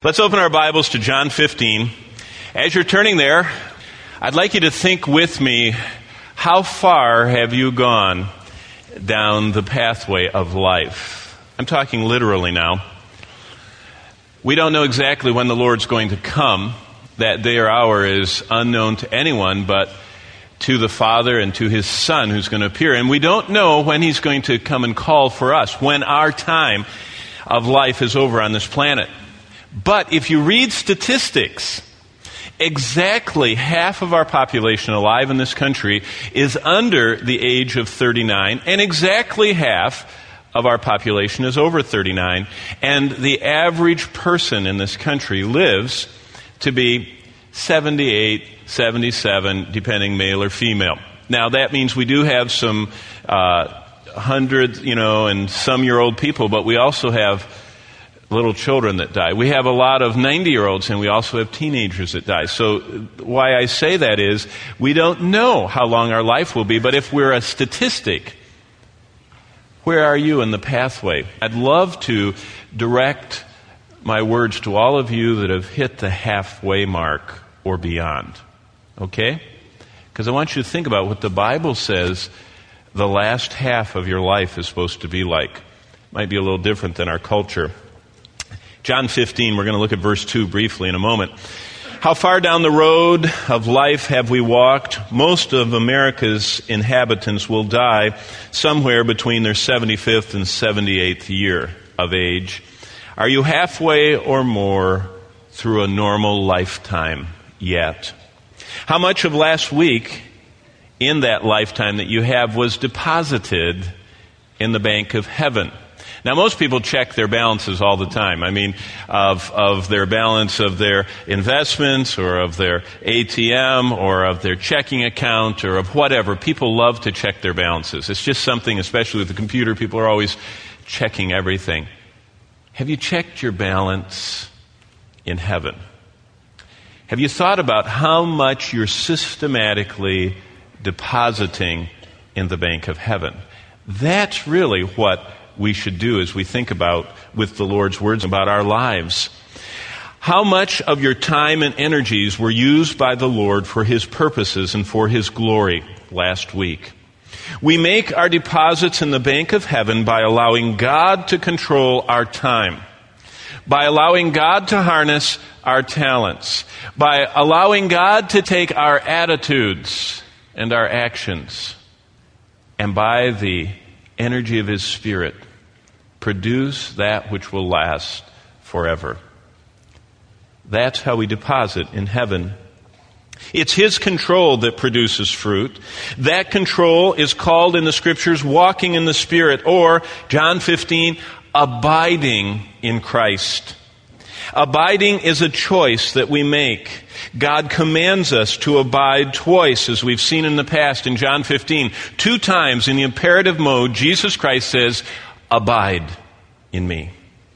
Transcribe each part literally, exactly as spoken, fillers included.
Let's open our Bibles to John fifteen. As you're turning there, I'd like you to think with me, how far have you gone down the pathway of life? I'm talking literally now. We don't know exactly when the Lord's going to come. That day or hour is unknown to anyone but to the Father and to His Son who's going to appear. And we don't know when He's going to come and call for us, when our time of life is over on this planet. But if you read statistics, exactly half of our population alive in this country is under the age of thirty-nine, and exactly half of our population is over thirty-nine. And the average person in this country lives to be seventy-eight, seventy-seven, depending male or female. Now, that means we do have some uh, hundred, you know, and some-year-old people, but we also have little children that die. We have a lot of ninety-year-olds, and we also have teenagers that die. So why I say that is, we don't know how long our life will be, but if we're a statistic, where are you in the pathway? I'd love to direct my words to all of you that have hit the halfway mark or beyond. Okay? Because I want you to think about what the Bible says the last half of your life is supposed to be like. Might be a little different than our culture. John fifteen, we're going to look at verse two briefly in a moment. How far down the road of life have we walked? Most of America's inhabitants will die somewhere between their seventy-fifth and seventy-eighth year of age. Are you halfway or more through a normal lifetime yet? How much of last week in that lifetime that you have was deposited in the bank of heaven? Now, most people check their balances all the time. I mean, of of their balance of their investments or of their A T M or of their checking account or of whatever. People love to check their balances. It's just something, especially with the computer, people are always checking everything. Have you checked your balance in heaven? Have you thought about how much you're systematically depositing in the bank of heaven? That's really what we should do as we think about, with the Lord's words, about our lives. How much of your time and energies were used by the Lord for His purposes and for His glory last week? We make our deposits in the bank of heaven by allowing God to control our time, by allowing God to harness our talents, by allowing God to take our attitudes and our actions, and by the energy of His Spirit, produce that which will last forever. That's how we deposit in heaven. It's His control that produces fruit. That control is called in the Scriptures walking in the Spirit, or, John fifteen, abiding in Christ. Abiding is a choice that we make. God commands us to abide twice, as we've seen in the past in John fifteen. Two times in the imperative mode, Jesus Christ says, abide in me.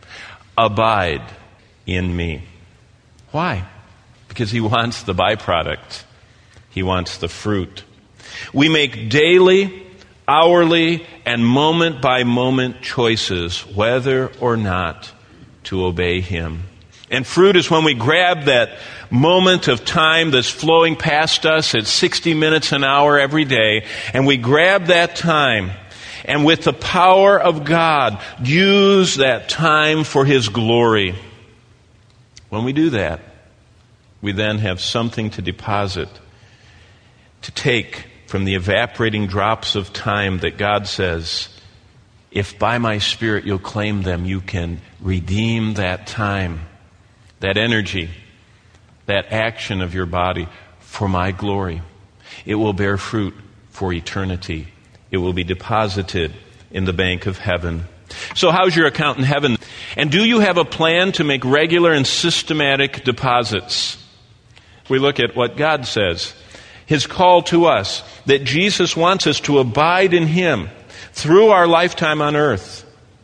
Abide in me. Why? Because He wants the byproduct. He wants the fruit. We make daily, hourly, and moment-by-moment choices whether or not to obey Him. And fruit is when we grab that moment of time that's flowing past us at sixty minutes an hour every day, and we grab that time, and with the power of God, use that time for His glory. When we do that, we then have something to deposit, to take from the evaporating drops of time that God says, if by my Spirit you'll claim them, you can redeem that time, that energy, that action of your body for my glory. It will bear fruit for eternity. It will be deposited in the bank of heaven. So how's your account in heaven? And do you have a plan to make regular and systematic deposits? We look at what God says. His call to us, that Jesus wants us to abide in Him through our lifetime on earth.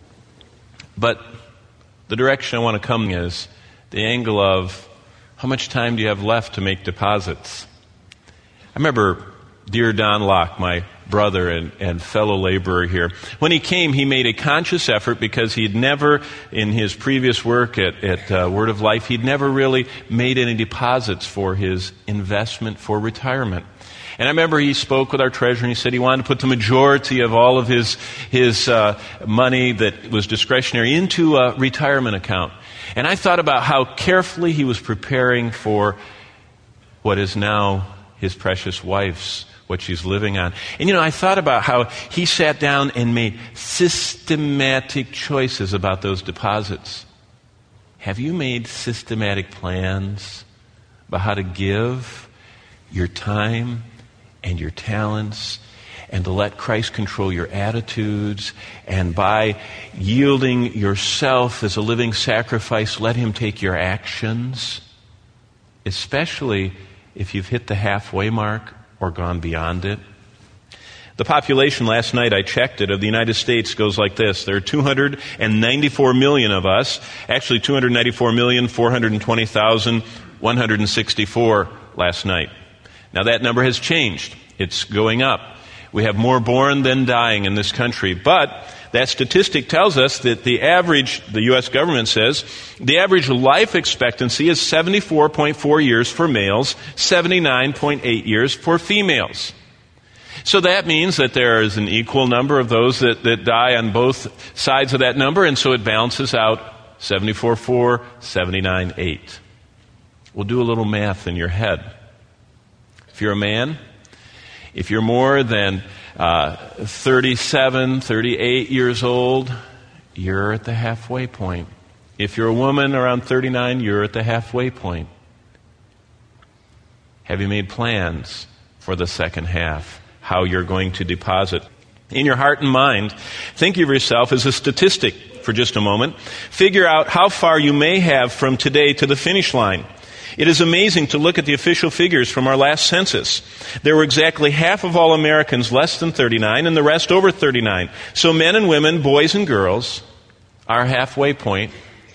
But the direction I want to come is the angle of, how much time do you have left to make deposits? I remember dear Don Locke, my brother and, and fellow laborer here. When he came, he made a conscious effort because he'd never, in his previous work at, at uh, Word of Life, he'd never really made any deposits for his investment for retirement. And I remember he spoke with our treasurer and he said he wanted to put the majority of all of his, his uh, money that was discretionary into a retirement account. And I thought about how carefully he was preparing for what is now his precious wife's, what she's living on. And you know, I thought about how he sat down and made systematic choices about those deposits. Have you made systematic plans about how to give your time and your talents, and to let Christ control your attitudes, and by yielding yourself as a living sacrifice, let Him take your actions, especially if you've hit the halfway mark or gone beyond it? The population, last night I checked it, of the United States goes like this. There are two hundred ninety-four million of us, actually two hundred ninety-four million, four hundred twenty thousand, one hundred sixty-four last night. Now that number has changed. It's going up. We have more born than dying in this country. But that statistic tells us that the average, the U S government says, the average life expectancy is seventy-four point four years for males, seventy-nine point eight years for females. So that means that there is an equal number of those that, that die on both sides of that number, and so it balances out seventy-four point four, seventy-nine point eight. We'll do a little math in your head. If you're a man, if you're more than uh, thirty-seven, thirty-eight years old, you're at the halfway point. If you're a woman around thirty-nine, you're at the halfway point. Have you made plans for the second half? How you're going to deposit? In your heart and mind, think of yourself as a statistic for just a moment. Figure out how far you may have from today to the finish line. It is amazing to look at the official figures from our last census. There were exactly half of all Americans less than thirty-nine and the rest over thirty-nine. So men and women, boys and girls, our halfway point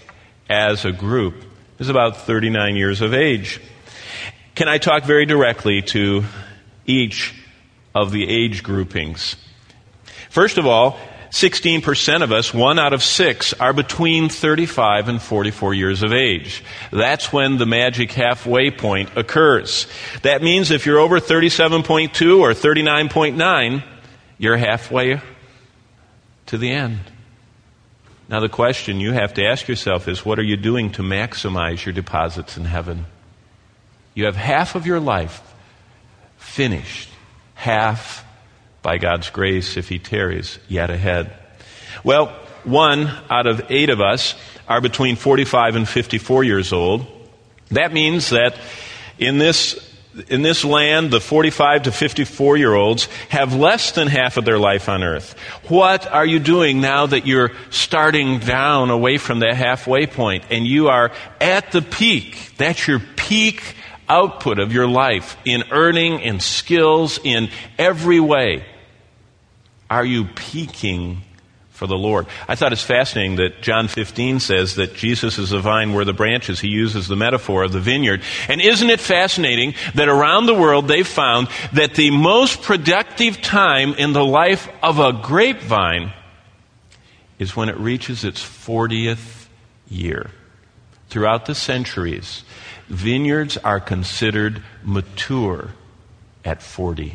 as a group is about thirty-nine years of age. Can I talk very directly to each of the age groupings? First of all, sixteen percent of us, one out of six, are between thirty-five and forty-four years of age. That's when the magic halfway point occurs. That means if you're over thirty-seven point two or thirty-nine point nine, you're halfway to the end. Now the question you have to ask yourself is, what are you doing to maximize your deposits in heaven? You have half of your life finished, half by God's grace, if He tarries, yet ahead. Well, one out of eight of us are between forty-five and fifty-four years old. That means that in this in this land, the forty-five to fifty-four-year-olds have less than half of their life on earth. What are you doing now that you're starting down away from that halfway point and you are at the peak? That's your peak output of your life in earning, in skills, in every way. Are you peaking for the Lord? I thought it's fascinating that John fifteen says that Jesus is the vine, we're the branches. He uses the metaphor of the vineyard. And isn't it fascinating that around the world they've found that the most productive time in the life of a grapevine is when it reaches its fortieth year. Throughout the centuries, vineyards are considered mature at forty.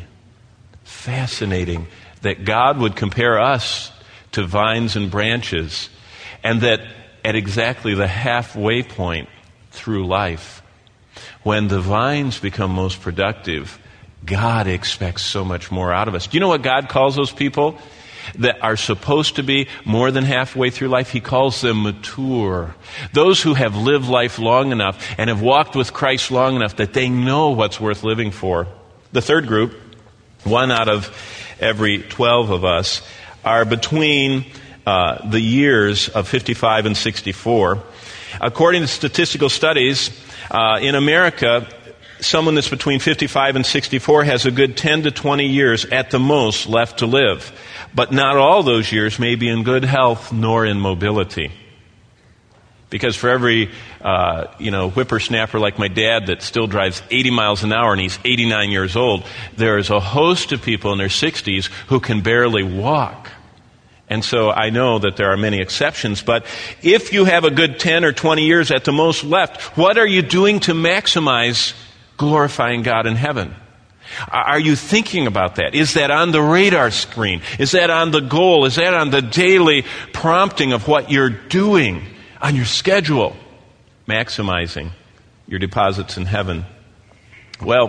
Fascinating that God would compare us to vines and branches, and that at exactly the halfway point through life, when the vines become most productive, God expects so much more out of us. Do you know what God calls those people that are supposed to be more than halfway through life? He calls them mature. Those who have lived life long enough and have walked with Christ long enough that they know what's worth living for. The third group, one out of every twelve of us, are between uh, the years of fifty-five and sixty-four. According to statistical studies, uh, in America, someone that's between fifty-five and sixty-four has a good ten to twenty years at the most left to live. But not all those years may be in good health nor in mobility. Because for every, uh, you know, whippersnapper like my dad that still drives eighty miles an hour and he's eighty-nine years old, there's a host of people in their sixties who can barely walk. And so I know that there are many exceptions, but if you have a good ten or twenty years at the most left, what are you doing to maximize glorifying God in heaven? Are you thinking about that? Is that on the radar screen? Is that on the goal? Is that on the daily prompting of what you're doing on your schedule? Maximizing your deposits in heaven. Well,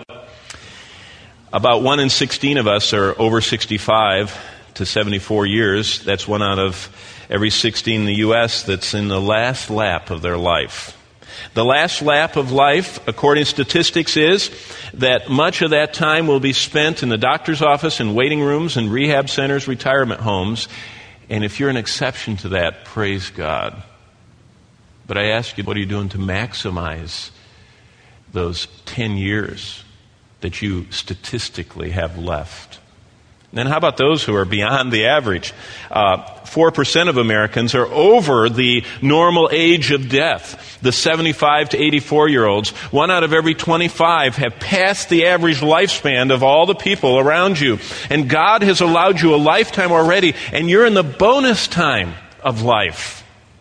about one in sixteen of us are over sixty-five to seventy-four years. That's one out of every sixteen in the U S that's in the last lap of their life. The last lap of life, according to statistics, is that much of that time will be spent in the doctor's office, in waiting rooms, in rehab centers, retirement homes. And if you're an exception to that, praise God. But I ask you, what are you doing to maximize those ten years that you statistically have left? And then how about those who are beyond the average? Uh, four percent of Americans are over the normal age of death. The seventy-five to eighty-four-year-olds, one out of every twenty-five have passed the average lifespan of all the people around you. And God has allowed you a lifetime already, and you're in the bonus time of life.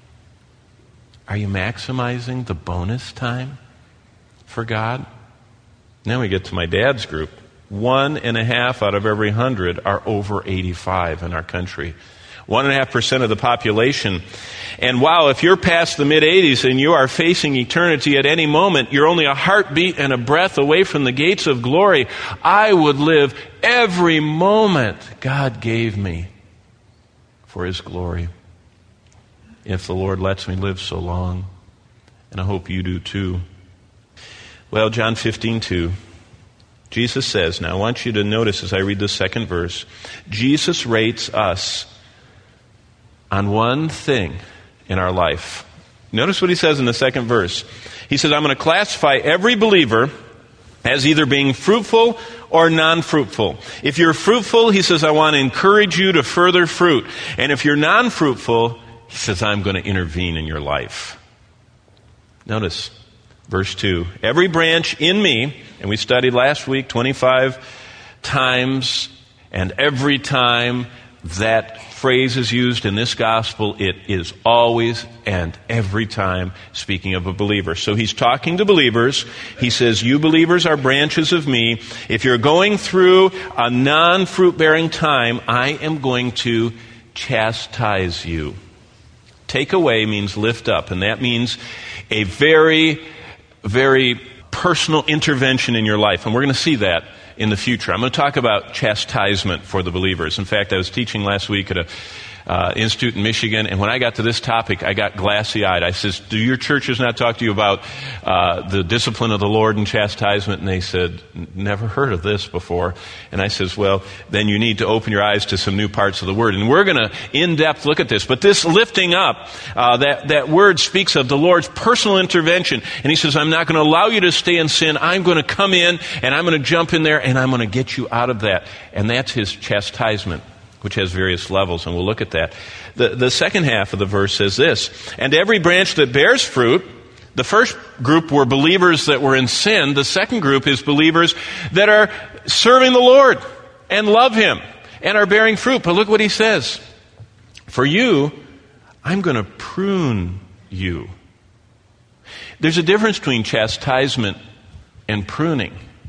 Are you maximizing the bonus time for God? And then we get to my dad's group. One and a half out of every hundred are over eighty-five in our country. One and a half percent of the population. And wow, if you're past the mid-eighties and you are facing eternity at any moment, you're only a heartbeat and a breath away from the gates of glory. I would live every moment God gave me for His glory, if the Lord lets me live so long. And I hope you do too. Well, John fifteen two. Jesus says, now I want you to notice as I read the second verse, Jesus rates us on one thing in our life. Notice what He says in the second verse. He says, I'm going to classify every believer as either being fruitful or non-fruitful. If you're fruitful, He says, I want to encourage you to further fruit. And if you're non-fruitful, He says, I'm going to intervene in your life. Notice verse two. Every branch in me, and we studied last week twenty-five times, and every time that phrase is used in this gospel, it is always and every time speaking of a believer. So He's talking to believers. He says, you believers are branches of me. If you're going through a non-fruit-bearing time, I am going to chastise you. Take away means lift up, and that means a very very personal intervention in your life. And we're going to see that in the future. I'm going to talk about chastisement for the believers. In fact, I was teaching last week at a uh, institute in Michigan, and when I got to this topic, I got glassy-eyed. I says, do your churches not talk to you about uh, the discipline of the Lord and chastisement? And they said, never heard of this before. And I says, well, then you need to open your eyes to some new parts of the Word. And we're going to in-depth look at this. But this lifting up, uh, that, that word speaks of the Lord's personal intervention. And He says, I'm not going to allow you to stay in sin. I'm going to come in, and I'm going to jump in there, and I'm going to get you out of that. And that's His chastisement, which has various levels, and we'll look at that. The, the second half of the verse says this, and every branch that bears fruit, the first group were believers that were in sin. The second group is believers that are serving the Lord and love Him and are bearing fruit. But look what He says. For you, I'm going to prune you. There's a difference between chastisement and pruning.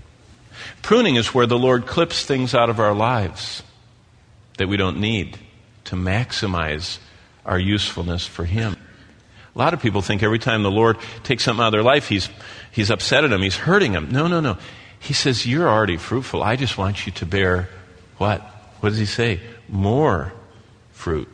Pruning is where the Lord clips things out of our lives that we don't need to maximize our usefulness for Him. A lot of people think every time the Lord takes something out of their life, He's He's upset at them, He's hurting them. No, no, no. He says, you're already fruitful. I just want you to bear what? What does He say? More fruit.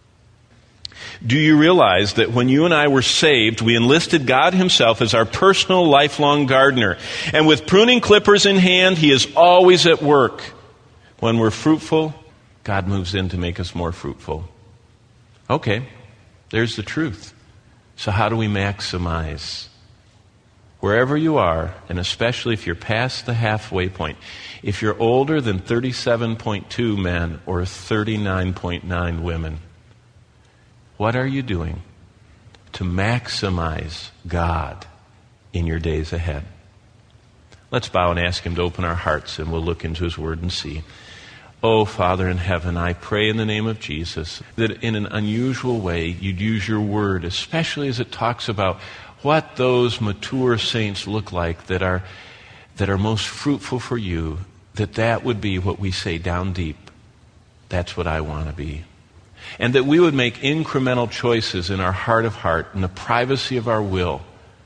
Do you realize that when you and I were saved, we enlisted God Himself as our personal lifelong gardener? And with pruning clippers in hand, He is always at work. When we're fruitful, God moves in to make us more fruitful. Okay, there's the truth. So how do we maximize? Wherever you are, and especially if you're past the halfway point, if you're older than thirty-seven point two men or thirty-nine point nine women, what are you doing to maximize God in your days ahead. Let's bow and ask Him to open our hearts, and we'll look into His Word and see. Oh, Father in heaven, I pray in the name of Jesus that in an unusual way you'd use your Word, especially as it talks about what those mature saints look like that are that are most fruitful for you, that that would be what we say down deep. That's what I want to be. And that we would make incremental choices in our heart of heart, in the privacy of our will,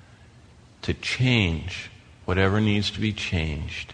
to change whatever needs to be changed,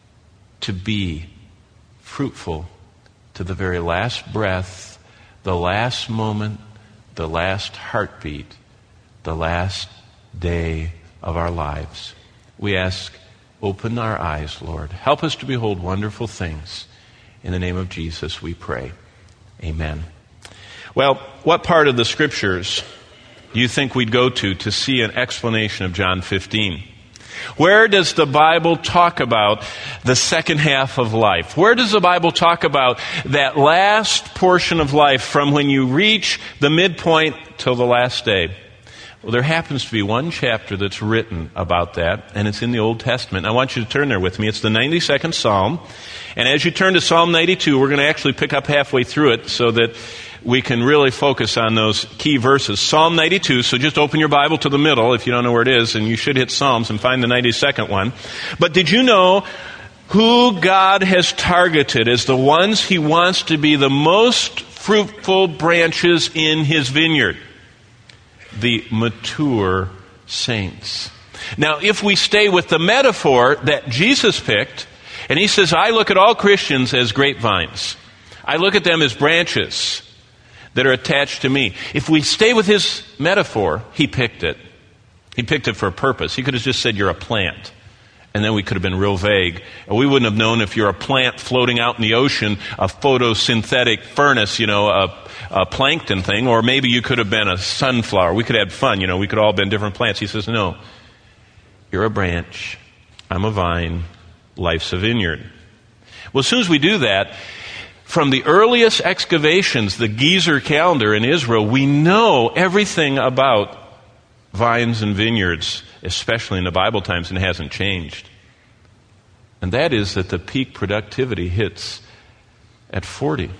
to be fruitful to the very last breath, the last moment, the last heartbeat, the last day of our lives. We ask, open our eyes, Lord. Help us to behold wonderful things. In the name of Jesus we pray. Amen. Well, what part of the Scriptures do you think we'd go to to see an explanation of John fifteen? Where does the Bible talk about the second half of life? Where does the Bible talk about that last portion of life from when you reach the midpoint till the last day? Well, there happens to be one chapter that's written about that, and it's in the Old Testament. I want you to turn there with me. It's the ninety-second Psalm. And as you turn to Psalm ninety-two, we're going to actually pick up halfway through it so that we can really focus on those key verses. Psalm ninety-two, so just open your Bible to the middle if you don't know where it is, and you should hit Psalms and find the ninety-second one. But did you know who God has targeted as the ones He wants to be the most fruitful branches in His vineyard? The mature saints. Now, if we stay with the metaphor that Jesus picked, and He says, I look at all Christians as grapevines. I look at them as branches that are attached to me. If we stay with His metaphor, He picked it. He picked it for a purpose. He could have just said, you're a plant. And then we could have been real vague. And we wouldn't have known if you're a plant floating out in the ocean, a photosynthetic furnace, you know, a, a plankton thing, or maybe you could have been a sunflower. We could have had fun, you know, we could all have been different plants. He says, no, you're a branch. I'm a vine. Life's a vineyard. Well, as soon as we do that, from the earliest excavations, the Gezer calendar in Israel, we know everything about vines and vineyards, especially in the Bible times, and it hasn't changed. And that is that the peak productivity hits at forty.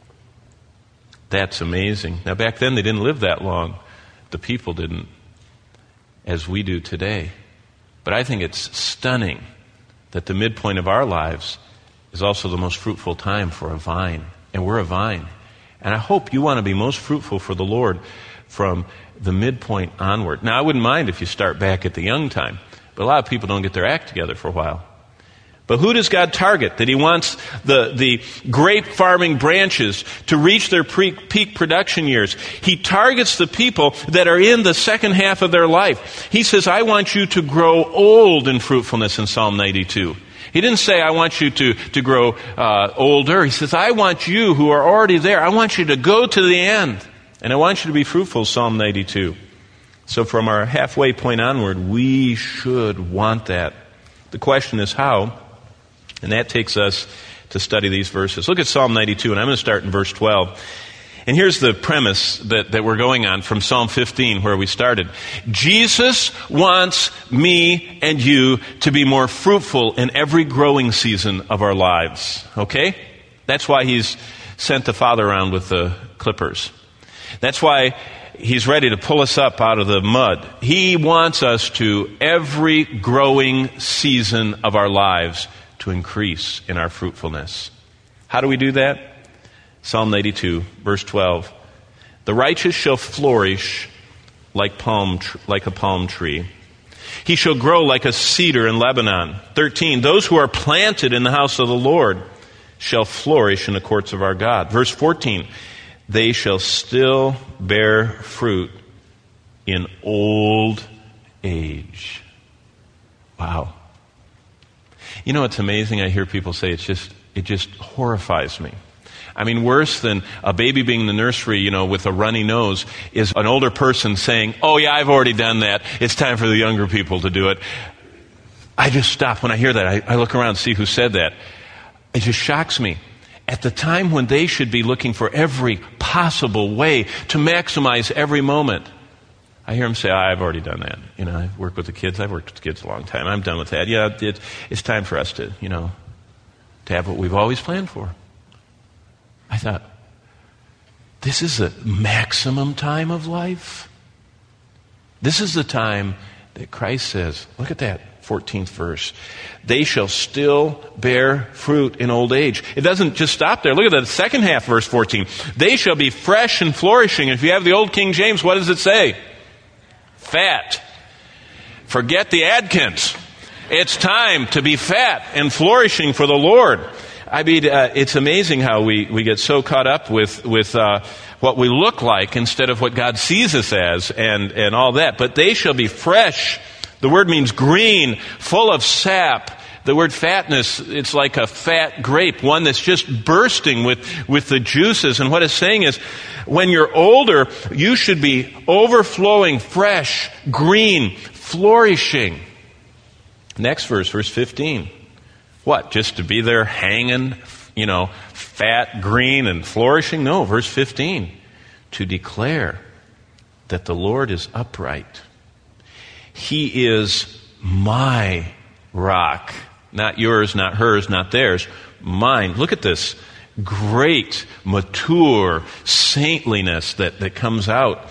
That's amazing. Now, back then, they didn't live that long. The people didn't, as we do today. But I think it's stunning that the midpoint of our lives is also the most fruitful time for a vine. And we're a vine. And I hope you want to be most fruitful for the Lord from the midpoint onward. Now, I wouldn't mind if you start back at the young time, but a lot of people don't get their act together for a while. But who does God target? That He wants the, the grape farming branches to reach their pre- peak production years. He targets the people that are in the second half of their life. He says, I want you to grow old in fruitfulness in Psalm ninety-two. He didn't say, I want you to, to grow uh, older. He says, I want you who are already there, I want you to go to the end. And I want you to be fruitful, Psalm ninety-two. So from our halfway point onward, we should want that. The question is how? And that takes us to study these verses. Look at Psalm ninety-two, and I'm going to start in verse twelve. And here's the premise that, that we're going on from Psalm fifteen, where we started. Jesus wants me and you to be more fruitful in every growing season of our lives. Okay? That's why He's sent the Father around with the clippers. That's why He's ready to pull us up out of the mud. He wants us to, every growing season of our lives, to increase in our fruitfulness. How do we do that? Psalm ninety-two, verse twelve. The righteous shall flourish like palm, tr- like a palm tree. He shall grow like a cedar in Lebanon. thirteen. Those who are planted in the house of the Lord shall flourish in the courts of our God. Verse fourteen. They shall still bear fruit in old age. Wow. You know, it's amazing. I hear people say it's just, it just horrifies me. I mean, worse than a baby being in the nursery, you know, with a runny nose, is an older person saying, oh yeah, I've already done that. It's time for the younger people to do it. I just stop when I hear that. I, I look around and see who said that. It just shocks me. At the time when they should be looking for every possible way to maximize every moment. I hear them say, oh, I've already done that. You know, I've worked with the kids. I've worked with the kids a long time. I'm done with that. Yeah, it, it's time for us to, you know, to have what we've always planned for. I thought, this is the maximum time of life. This is the time that Christ says, look at that fourteenth verse. They shall still bear fruit in old age. It doesn't just stop there. Look at the second half, verse fourteen. They shall be fresh and flourishing. If you have the old King James, what does it say? Fat. Forget the Adkins. It's time to be fat and flourishing for the Lord. I mean, uh, it's amazing how we, we get so caught up with, with uh, what we look like instead of what God sees us as and, and all that. But they shall be fresh. The word means green, full of sap. The word fatness, it's like a fat grape, one that's just bursting with, with the juices. And what it's saying is, when you're older, you should be overflowing, fresh, green, flourishing. Next verse, verse fifteen. What? Just to be there hanging, you know, fat, green, and flourishing? No, verse fifteen. To declare that the Lord is upright. He is my rock. Not yours, not hers, not theirs. Mine. Look at this great, mature saintliness that, that comes out.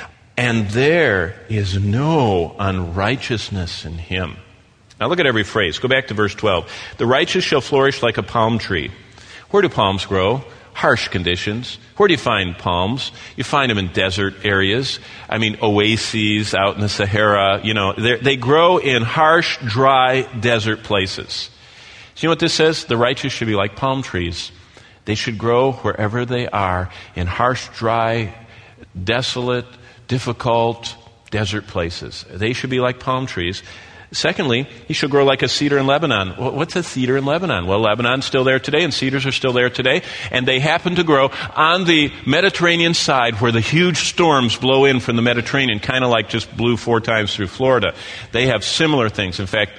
And there is no unrighteousness in him. Now look at every phrase. Go back to verse twelve. The righteous shall flourish like a palm tree. Where do palms grow? Harsh conditions. Where do you find palms? You find them in desert areas. I mean, oases out in the Sahara. You know, they grow in harsh, dry, desert places. So you know what this says? The righteous should be like palm trees. They should grow wherever they are, in harsh, dry, desolate, difficult, desert places. They should be like palm trees. Secondly, he shall grow like a cedar in Lebanon. What's a cedar in Lebanon? Well, Lebanon's still there today, and cedars are still there today. And they happen to grow on the Mediterranean side where the huge storms blow in from the Mediterranean, kind of like just blew four times through Florida. They have similar things. In fact,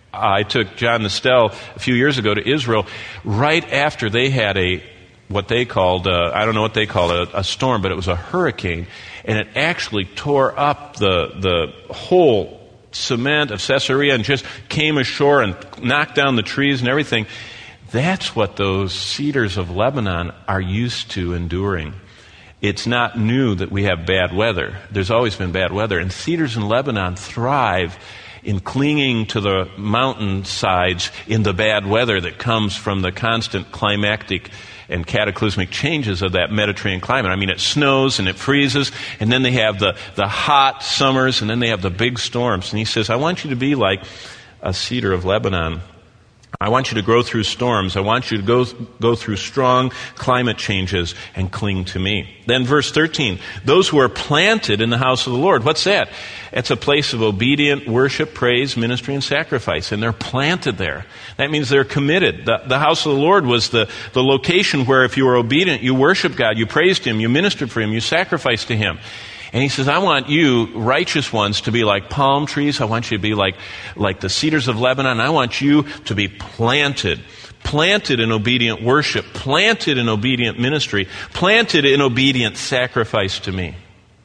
I took John Nestel a few years ago to Israel right after they had a, what they called, uh, I don't know what they called it, a, a storm, but it was a hurricane. And it actually tore up the, the whole cement of Caesarea and just came ashore and knocked down the trees and everything. That's what those cedars of Lebanon are used to enduring. It's not new that we have bad weather. There's always been bad weather. And cedars in Lebanon thrive in clinging to the mountain sides in the bad weather that comes from the constant climactic and cataclysmic changes of that Mediterranean climate. I mean, it snows and it freezes, and then they have the, the hot summers, and then they have the big storms. And he says, I want you to be like a cedar of Lebanon. I want you to grow through storms. I want you to go, go through strong climate changes and cling to me. Then verse thirteen, those who are planted in the house of the Lord. What's that? It's a place of obedient worship, praise, ministry, and sacrifice. And they're planted there. That means they're committed. The, the house of the Lord was the, the location where if you were obedient, you worshiped God, you praised Him, you ministered for Him, you sacrificed to Him. And he says, I want you, righteous ones, to be like palm trees. I want you to be like, like the cedars of Lebanon. I want you to be planted. Planted in obedient worship. Planted in obedient ministry. Planted in obedient sacrifice to me.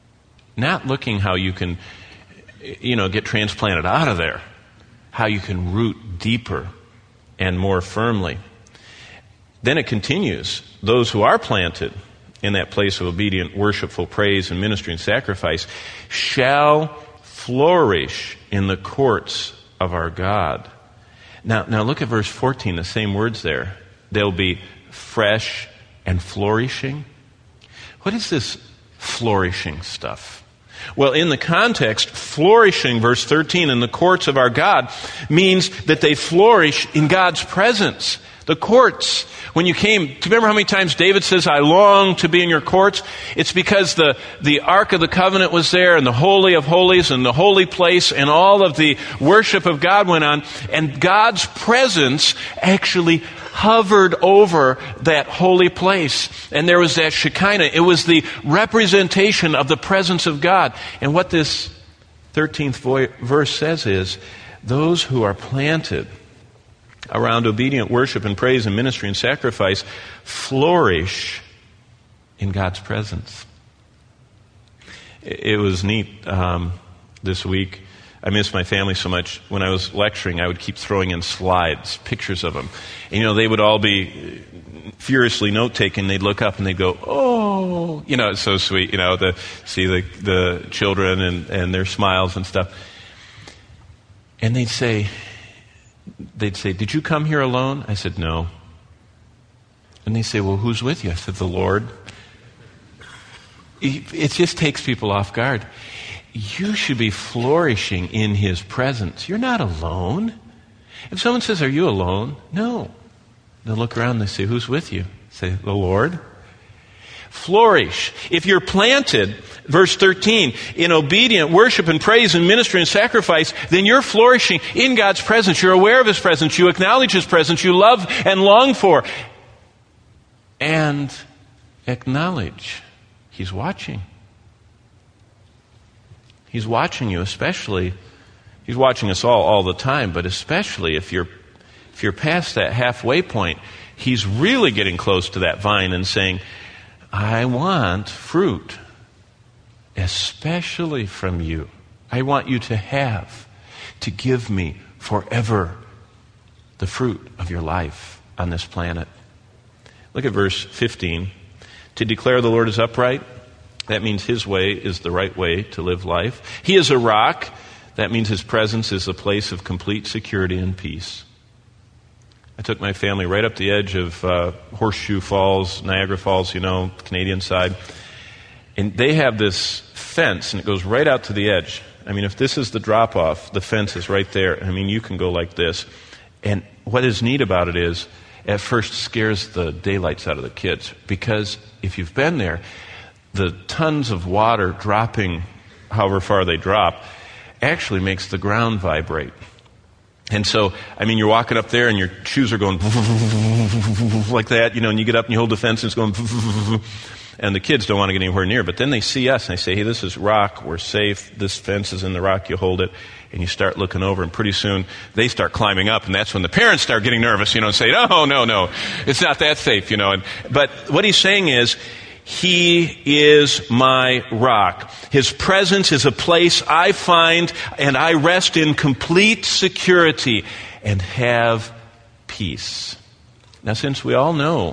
Not looking how you can, you know, get transplanted out of there. How you can root deeper and more firmly. Then it continues. Those who are planted in that place of obedient, worshipful praise and ministry and sacrifice, shall flourish in the courts of our God. Now, now look at verse fourteen, the same words there. They'll be fresh and flourishing. What is this flourishing stuff? Well, in the context, flourishing, verse thirteen, in the courts of our God means that they flourish in God's presence. The courts. When you came, do you remember how many times David says, I long to be in your courts? It's because the, the Ark of the Covenant was there, and the Holy of Holies, and the holy place, and all of the worship of God went on, and God's presence actually hovered over that holy place. And there was that Shekinah. It was the representation of the presence of God. And what this thirteenth verse says is, those who are planted around obedient worship and praise and ministry and sacrifice flourish in God's presence. It was neat um, this week. I miss my family so much. When I was lecturing, I would keep throwing in slides, pictures of them. And, you know, they would all be furiously note-taking. They'd look up and they'd go, oh, you know, it's so sweet, you know, to see the, the children and, and their smiles and stuff. And they'd say, they'd say, did you come here alone? I said, no. And they say, well, who's with you? I said, the Lord. It just takes people off guard. You should be flourishing in His presence. You're not alone. If someone says, are you alone? No. They'll look around and they say, who's with you? Say, the Lord. Flourish. If you're planted, verse thirteen, in obedient worship and praise and ministry and sacrifice, then you're flourishing in God's presence. You're aware of His presence. You acknowledge His presence. You love and long for. And acknowledge He's watching. He's watching you, especially, He's watching us all all the time, but especially if you're if you're past that halfway point, He's really getting close to that vine and saying, I want fruit, especially from you. I want you to have, to give me forever the fruit of your life on this planet. Look at verse fifteen. To declare the Lord is upright, that means His way is the right way to live life. He is a rock, that means His presence is a place of complete security and peace. I took my family right up the edge of uh, Horseshoe Falls, Niagara Falls, you know, Canadian side. And they have this fence, and it goes right out to the edge. I mean, if this is the drop-off, the fence is right there. I mean, you can go like this. And what is neat about it is, at first scares the daylights out of the kids. Because if you've been there, the tons of water dropping, however far they drop, actually makes the ground vibrate. And so, I mean, you're walking up there and your shoes are going like that, you know, and you get up and you hold the fence and it's going, and the kids don't want to get anywhere near. But then they see us and they say, hey, this is rock, we're safe, this fence is in the rock, you hold it. And you start looking over, and pretty soon they start climbing up, and that's when the parents start getting nervous, you know, and say, oh, no, no, it's not that safe, you know. And, but what he's saying is, He is my rock. His presence is a place I find and I rest in complete security and have peace. Now, since we all know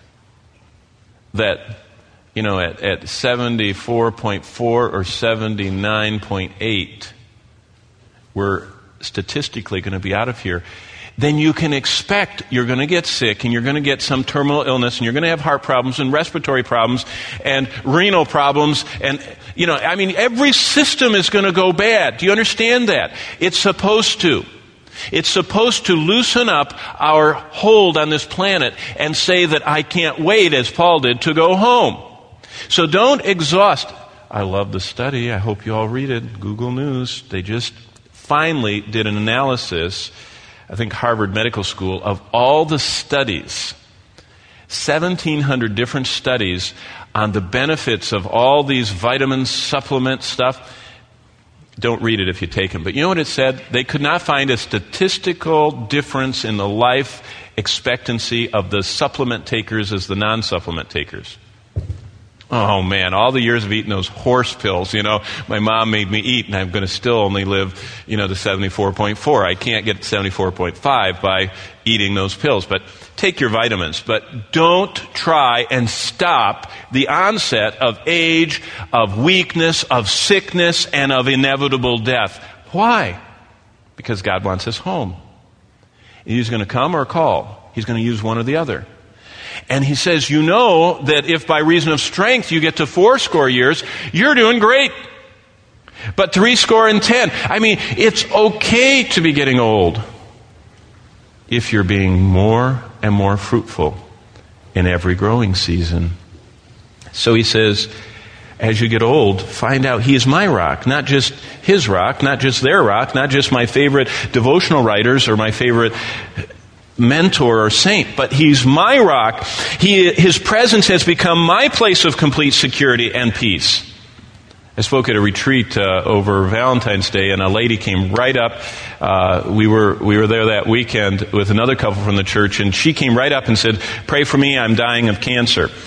that, you know, at, at seventy-four point four or seventy-nine point eight, we're statistically going to be out of here, then you can expect you're going to get sick and you're going to get some terminal illness and you're going to have heart problems and respiratory problems and renal problems. And, you know, I mean, every system is going to go bad. Do you understand that? It's supposed to. It's supposed to loosen up our hold on this planet and say that I can't wait, as Paul did, to go home. So don't exhaust. I love the study. I hope you all read it. Google News. They just finally did an analysis, I think Harvard Medical School, of all the studies, seventeen hundred different studies on the benefits of all these vitamins, supplement stuff. Don't read it if you take them. But you know what it said? They could not find a statistical difference in the life expectancy of the supplement takers as the non-supplement takers. Oh, man, all the years of eating those horse pills, you know, my mom made me eat, and I'm going to still only live, you know, to seventy-four point four. I can't get to seventy-four point five by eating those pills. But take your vitamins. But don't try and stop the onset of age, of weakness, of sickness, and of inevitable death. Why? Because God wants us home. He's going to come or call. He's going to use one or the other. And he says, you know that if by reason of strength you get to four score years, you're doing great. But three score and ten, I mean, it's okay to be getting old if you're being more and more fruitful in every growing season. So he says, as you get old, find out He is my rock, not just His rock, not just their rock, not just my favorite devotional writers or my favorite mentor or saint, but He's my rock. He, His presence has become my place of complete security and peace. I spoke at a retreat uh, over Valentine's Day, and a lady came right up. Uh, we were we were there that weekend with another couple from the church, and she came right up and said, "Pray for me, I'm dying of cancer."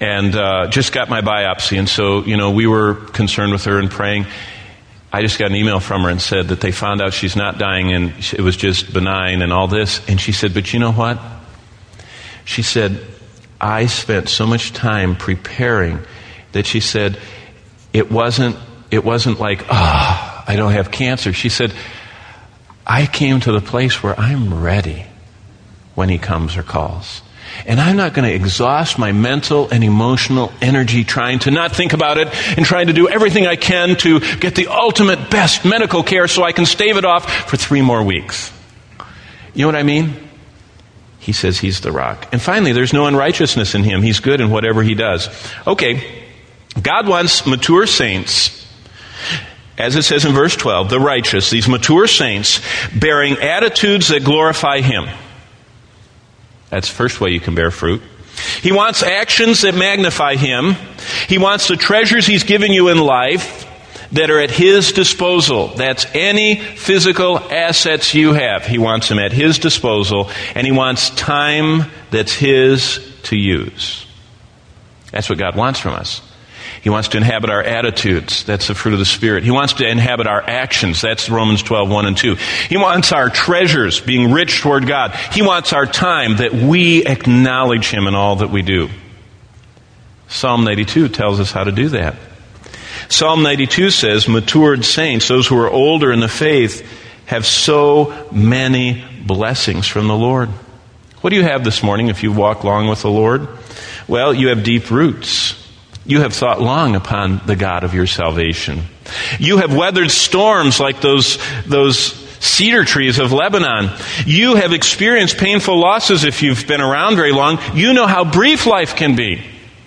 and uh, just got my biopsy. And so, you know, we were concerned with her and praying. I just got an email from her and said that they found out she's not dying and it was just benign and all this. And she said, but you know what? She said, I spent so much time preparing that she said, it wasn't, it wasn't like, ah, oh, I don't have cancer. She said, I came to the place where I'm ready when he comes or calls. And I'm not going to exhaust my mental and emotional energy trying to not think about it and trying to do everything I can to get the ultimate best medical care so I can stave it off for three more weeks. You know what I mean? He says he's the rock. And finally, there's no unrighteousness in him. He's good in whatever he does. Okay, God wants mature saints, as it says in verse twelve, the righteous, these mature saints, bearing attitudes that glorify him. That's the first way you can bear fruit. He wants actions that magnify him. He wants the treasures he's given you in life that are at his disposal. That's any physical assets you have. He wants them at his disposal, and he wants time that's his to use. That's what God wants from us. He wants to inhabit our attitudes. That's the fruit of the Spirit. He wants to inhabit our actions. That's Romans twelve, one and two. He wants our treasures, being rich toward God. He wants our time, that we acknowledge him in all that we do. Psalm ninety-two tells us how to do that. Psalm ninety-two says, matured saints, those who are older in the faith, have so many blessings from the Lord. What do you have this morning if you walk long with the Lord? Well, you have deep roots. You have thought long upon the God of your salvation. You have weathered storms like those, those cedar trees of Lebanon. You have experienced painful losses if you've been around very long. You know how brief life can be.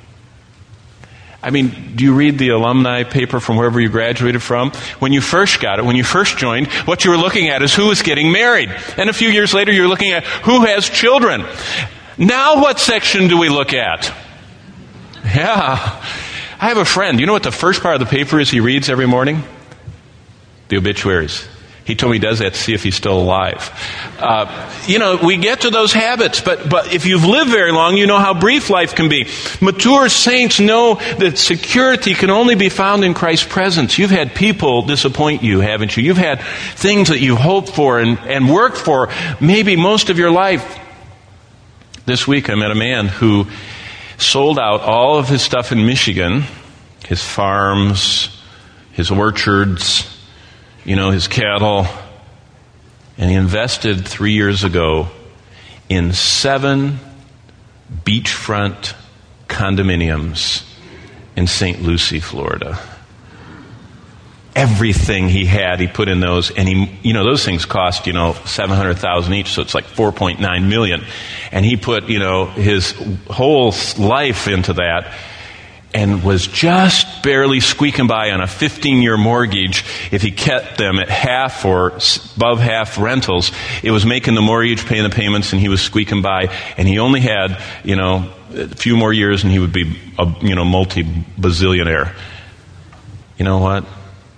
I mean, do you read the alumni paper from wherever you graduated from? When you first got it, when you first joined, what you were looking at is who is getting married. And a few years later, you're looking at who has children. Now what section do we look at? Yeah. I have a friend. You know what the first part of the paper is he reads every morning? The obituaries. He told me he does that to see if he's still alive. Uh, you know, we get to those habits, but, but if you've lived very long, you know how brief life can be. Mature saints know that security can only be found in Christ's presence. You've had people disappoint you, haven't you? You've had things that you hoped for and, and worked for maybe most of your life. This week I met a man who sold out all of his stuff in Michigan, his farms, his orchards, you know, his cattle, and he invested three years ago in seven beachfront condominiums in Saint Lucie, Florida. Everything he had, he put in those, and he, you know, those things cost, you know, seven hundred thousand each, so it's like four point nine million. And he put, you know, his whole life into that, and was just barely squeaking by on a fifteen-year mortgage. If he kept them at half or above half rentals, it was making the mortgage, paying the payments, and he was squeaking by. And he only had, you know, a few more years, and he would be a, you know, multi-bazillionaire. You know what?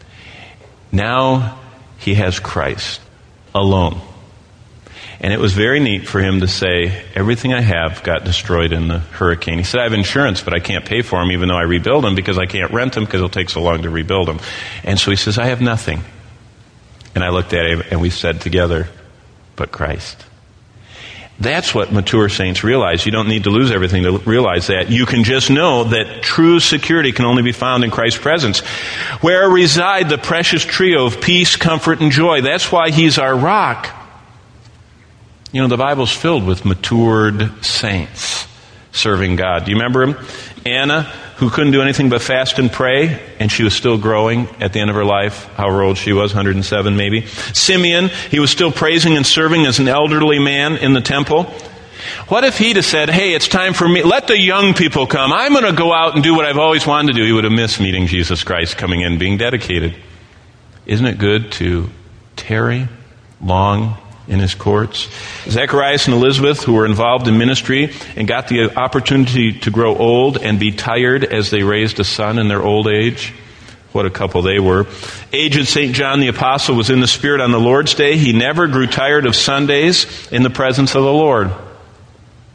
Now he has Christ alone. And it was very neat for him to say, everything I have got destroyed in the hurricane. He said, I have insurance, but I can't pay for them even though I rebuild them because I can't rent them because it'll take so long to rebuild them. And so he says, I have nothing. And I looked at him and we said together, but Christ. That's what mature saints realize. You don't need to lose everything to realize that. You can just know that true security can only be found in Christ's presence, where reside the precious trio of peace, comfort, and joy. That's why he's our rock. You know, the Bible's filled with matured saints serving God. Do you remember him? Anna, who couldn't do anything but fast and pray, and she was still growing at the end of her life, however old she was, one hundred seven maybe. Simeon, he was still praising and serving as an elderly man in the temple. What if he'd have said, hey, it's time for me, let the young people come. I'm going to go out and do what I've always wanted to do. He would have missed meeting Jesus Christ, coming in, being dedicated. Isn't it good to tarry long in his courts? Zacharias and Elizabeth, who were involved in ministry and got the opportunity to grow old and be tired as they raised a son in their old age. What a couple they were. Aged Saint John the Apostle was in the Spirit on the Lord's Day. He never grew tired of Sundays in the presence of the Lord.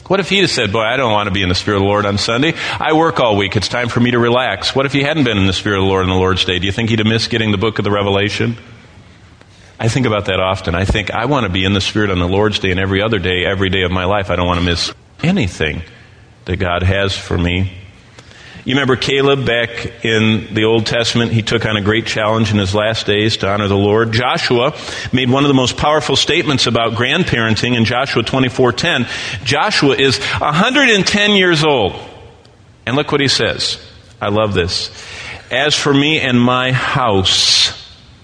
What if he had said, boy, I don't want to be in the Spirit of the Lord on Sunday. I work all week. It's time for me to relax. What if he hadn't been in the Spirit of the Lord on the Lord's Day? Do you think he'd have missed getting the book of the Revelation? I think about that often. I think I want to be in the Spirit on the Lord's Day and every other day, every day of my life. I don't want to miss anything that God has for me. You remember Caleb back in the Old Testament? He took on a great challenge in his last days to honor the Lord. Joshua made one of the most powerful statements about grandparenting in Joshua twenty-four ten. Joshua is one hundred ten years old. And look what he says. I love this. As for me and my house,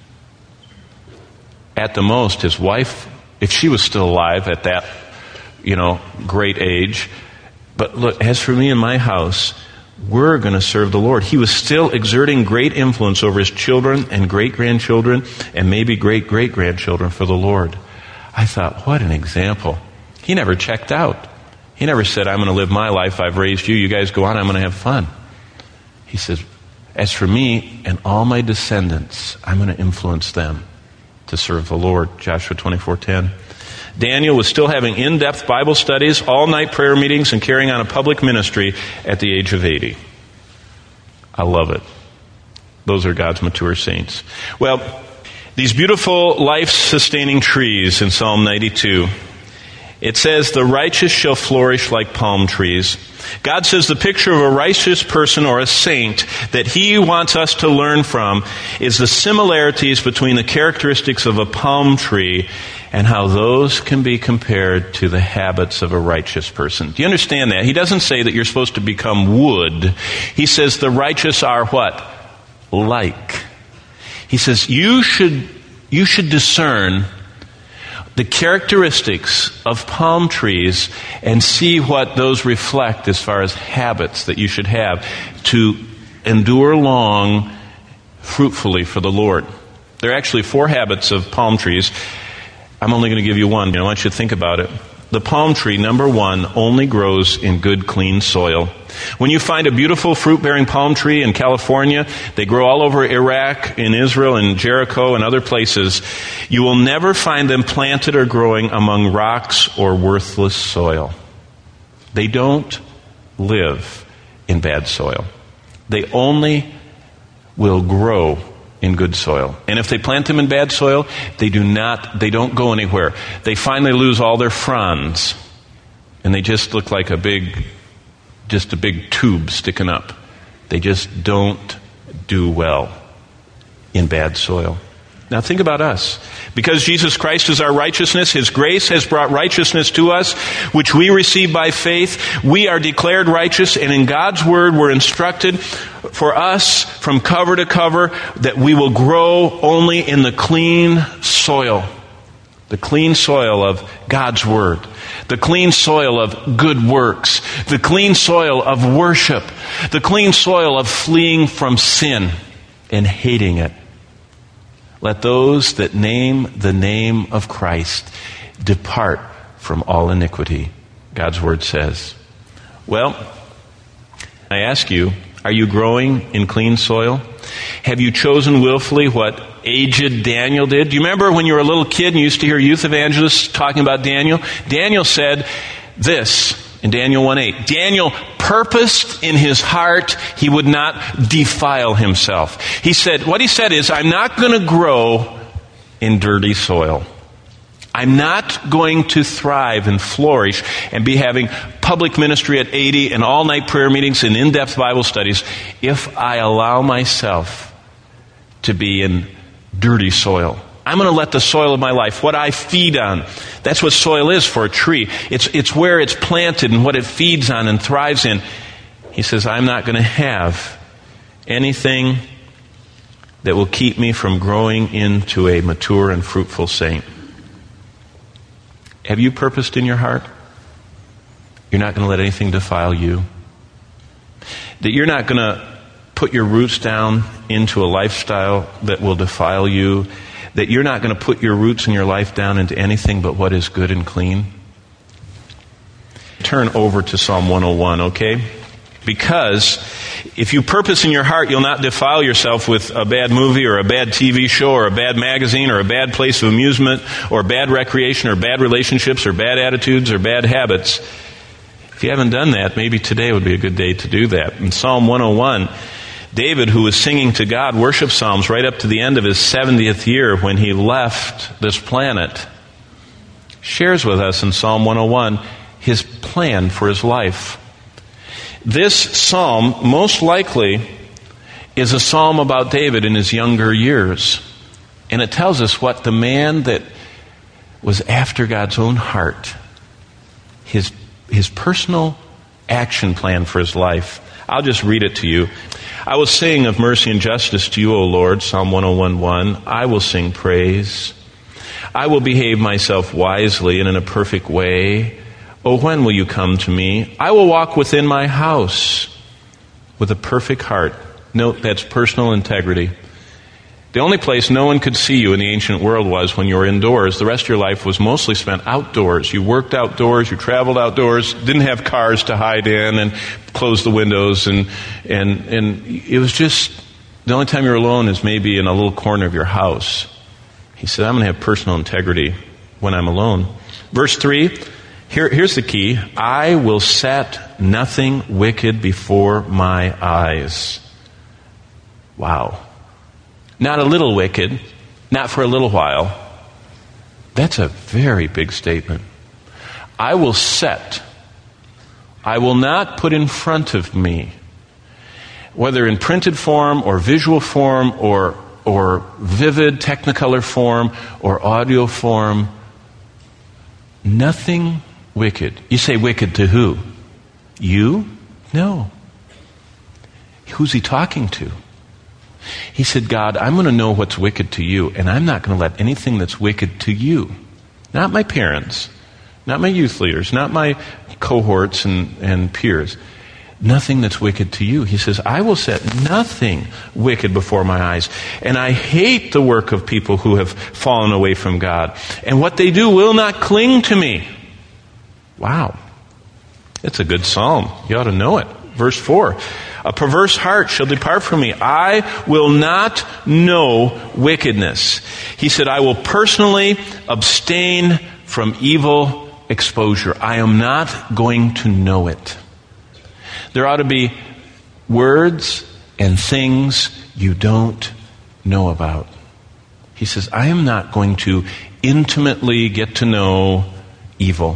at the most, his wife, if she was still alive at that, you know, great age. But look, as for me and my house, we're going to serve the Lord. He was still exerting great influence over his children and great-grandchildren and maybe great-great-grandchildren for the Lord. I thought, what an example. He never checked out. He never said, I'm going to live my life. I've raised you. You guys go on. I'm going to have fun. He says, as for me and all my descendants, I'm going to influence them to serve the Lord. Joshua twenty-four ten. Daniel was still having in-depth Bible studies, all-night prayer meetings, and carrying on a public ministry at the age of eighty. I love it. Those are God's mature saints. Well, these beautiful life-sustaining trees in Psalm ninety-two, it says, the righteous shall flourish like palm trees. God says the picture of a righteous person or a saint that he wants us to learn from is the similarities between the characteristics of a palm tree and how those can be compared to the habits of a righteous person. Do you understand that? He doesn't say that you're supposed to become wood. He says the righteous are what? Like. He says you should, you should discern the characteristics of palm trees and see what those reflect as far as habits that you should have to endure long fruitfully for the Lord. There are actually four habits of palm trees. I'm only going to give you one. I want you to think about it. The palm tree, number one, only grows in good, clean soil. When you find a beautiful fruit-bearing palm tree in California, they grow all over Iraq, in Israel, in Jericho, and other places, you will never find them planted or growing among rocks or worthless soil. They don't live in bad soil. They only will grow in good soil. And if they plant them in bad soil, they do not, they don't go anywhere. They finally lose all their fronds, and they just look like a big, just a big tube sticking up. They just don't do well in bad soil. Now think about us. Because Jesus Christ is our righteousness, His grace has brought righteousness to us, which we receive by faith. We are declared righteous, and in God's Word we're instructed for us from cover to cover that we will grow only in the clean soil. The clean soil of God's Word. The clean soil of good works. The clean soil of worship. The clean soil of fleeing from sin and hating it. Let those that name the name of Christ depart from all iniquity, God's Word says. Well, I ask you, are you growing in clean soil? Have you chosen willfully what aged Daniel did? Do you remember when you were a little kid and you used to hear youth evangelists talking about Daniel? Daniel said this in Daniel one eight. Daniel purposed in his heart he would not defile himself. He said, what he said is, I'm not going to grow in dirty soil. I'm not going to thrive and flourish and be having public ministry at eighty and all-night prayer meetings and in-depth Bible studies if I allow myself to be in dirty soil. I'm going to let the soil of my life, what I feed on, that's what soil is for a tree. It's, it's where it's planted and what it feeds on and thrives in. He says, I'm not going to have anything that will keep me from growing into a mature and fruitful saint. Have you purposed in your heart? You're not going to let anything defile you? That you're not going to put your roots down into a lifestyle that will defile you? That you're not going to put your roots in your life down into anything but what is good and clean? Turn over to Psalm one oh one, okay? Because if you purpose in your heart, you'll not defile yourself with a bad movie or a bad T V show or a bad magazine or a bad place of amusement or bad recreation or bad relationships or bad attitudes or bad habits. If you haven't done that, maybe today would be a good day to do that. In Psalm one oh one, David, who was singing to God worship psalms right up to the end of his seventieth year when he left this planet, shares with us in Psalm one oh one his plan for his life. This psalm, most likely, is a psalm about David in his younger years. And it tells us what the man that was after God's own heart, his, his personal action plan for his life. I'll just read it to you. I will sing of mercy and justice to you, O Lord, Psalm one oh one one. I will sing praise. I will behave myself wisely and in a perfect way. Oh, when will you come to me? I will walk within my house with a perfect heart. Note, that's personal integrity. The only place no one could see you in the ancient world was when you were indoors. The rest of your life was mostly spent outdoors. You worked outdoors, you traveled outdoors, didn't have cars to hide in and close the windows. And, and, and it was just, the only time you were alone is maybe in a little corner of your house. He said, I'm going to have personal integrity when I'm alone. Verse three, here, here's the key. I will set nothing wicked before my eyes. Wow. Not a little wicked, not for a little while. That's a very big statement. I will set, I will not put in front of me, whether in printed form or visual form or, or vivid technicolor form or audio form, nothing wicked. You say wicked to who? You? No. Who's he talking to? He said, God, I'm going to know what's wicked to you, and I'm not going to let anything that's wicked to you, not my parents, not my youth leaders, not my cohorts and, and peers, nothing that's wicked to you. He says, I will set nothing wicked before my eyes, and I hate the work of people who have fallen away from God, and what they do will not cling to me. Wow. It's a good psalm. You ought to know it. Verse four. A perverse heart shall depart from me. I will not know wickedness. He said, I will personally abstain from evil exposure. I am not going to know it. There ought to be words and things you don't know about. He says, I am not going to intimately get to know evil.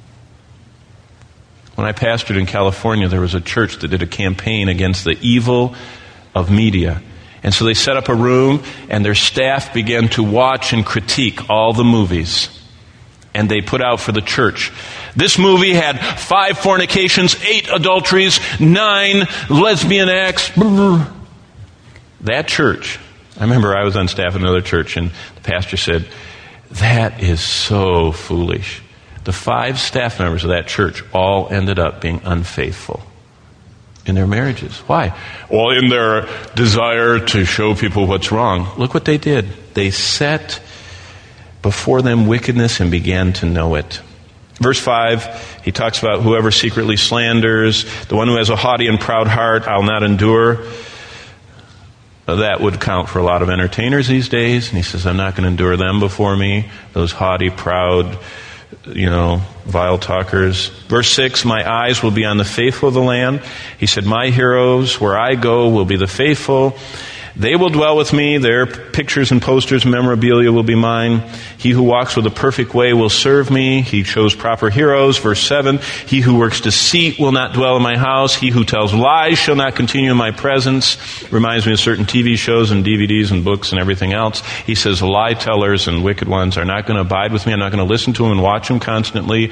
When I pastored in California, there was a church that did a campaign against the evil of media. And so they set up a room, and their staff began to watch and critique all the movies. And they put out for the church, this movie had five fornications, eight adulteries, nine lesbian acts. That church, I remember I was on staff at another church, and the pastor said, that is so foolish. The five staff members of that church all ended up being unfaithful in their marriages. Why? Well, in their desire to show people what's wrong. Look what they did. They set before them wickedness and began to know it. Verse five, he talks about whoever secretly slanders, the one who has a haughty and proud heart, I'll not endure. That would count for a lot of entertainers these days. And he says, I'm not going to endure them before me. Those haughty, proud, you know, vile talkers. Verse six, my eyes will be on the faithful of the land. He said, my heroes, where I go, will be the faithful. They will dwell with me. Their pictures and posters, memorabilia will be mine. He who walks with a perfect way will serve me. He chose proper heroes. Verse seven, he who works deceit will not dwell in my house. He who tells lies shall not continue in my presence. Reminds me of certain T V shows and D V Ds and books and everything else. He says lie tellers and wicked ones are not going to abide with me. I'm not going to listen to them and watch them constantly.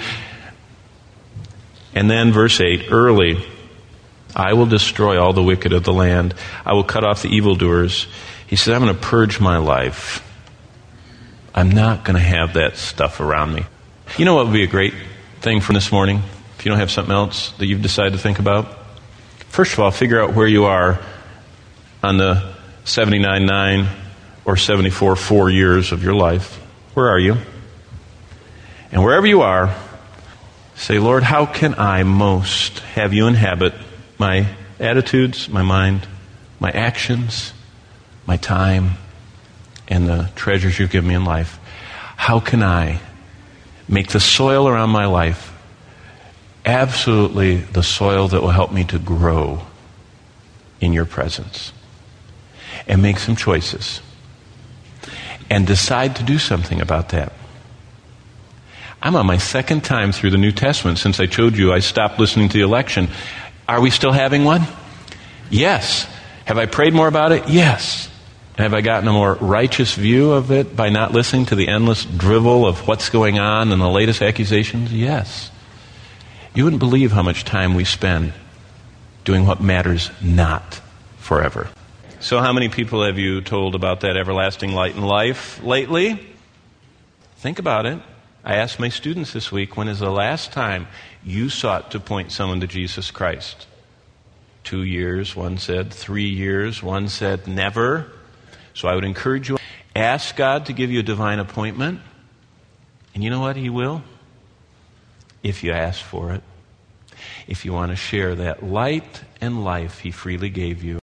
And then verse eight, early, I will destroy all the wicked of the land. I will cut off the evildoers. He said, I'm going to purge my life. I'm not going to have that stuff around me. You know what would be a great thing for this morning, if you don't have something else that you've decided to think about? First of all, figure out where you are on the seventy-nine nine or seventy-four four years of your life. Where are you? And wherever you are, say, Lord, how can I most have you inhabit my attitudes, my mind, my actions, my time, and the treasures you've given me in life? How can I make the soil around my life absolutely the soil that will help me to grow in your presence. And make some choices. And decide to do something about that. I'm on my second time through the New Testament since I told you I stopped listening to the election. Are we still having one? Yes. Have I prayed more about it? Yes. Have I gotten a more righteous view of it by not listening to the endless drivel of what's going on and the latest accusations? Yes. You wouldn't believe how much time we spend doing what matters not forever. So how many people have you told about that everlasting light in life lately? Think about it. I asked my students this week, when is the last time you sought to point someone to Jesus Christ? Two years, one said. Three years, one said never. So I would encourage you, ask God to give you a divine appointment. And you know what? He will. If you ask for it. If you want to share that light and life He freely gave you.